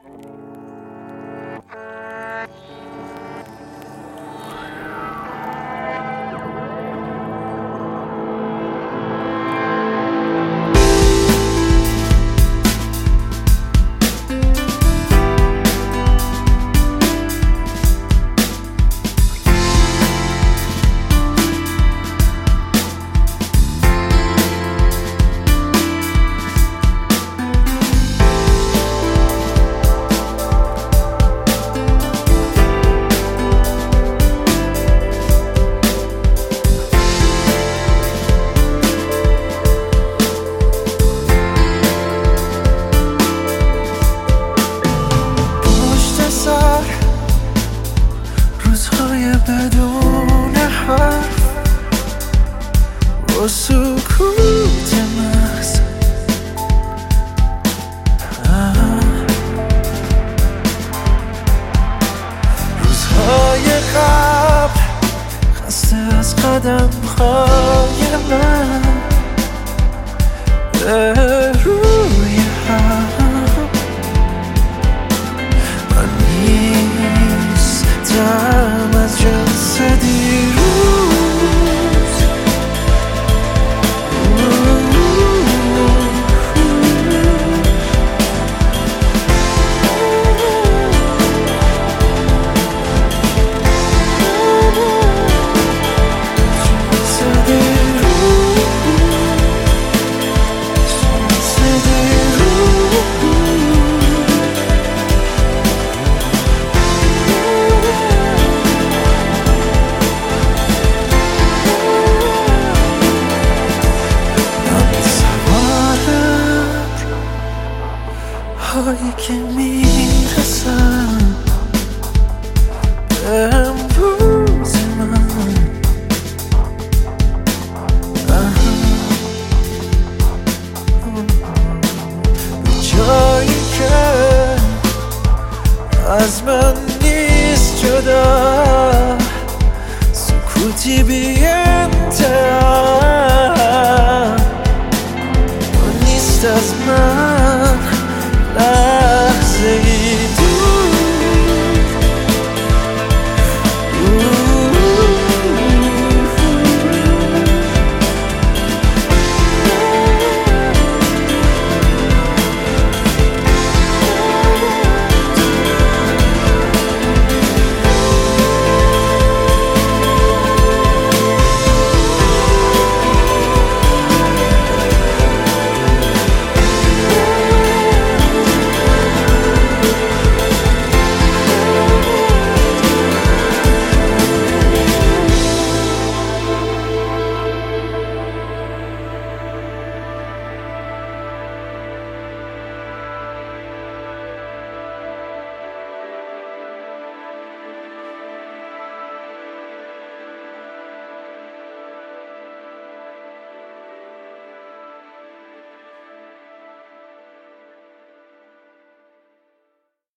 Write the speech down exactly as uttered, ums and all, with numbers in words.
بدون حرف و سکوت محض روزهای قبل خسته از قدم های من به روی هم من نیستم از جنس دیروز هایی که میرسم به امروز من به جایی که از من نیست جدا سکوتی بی انتها نیست از من.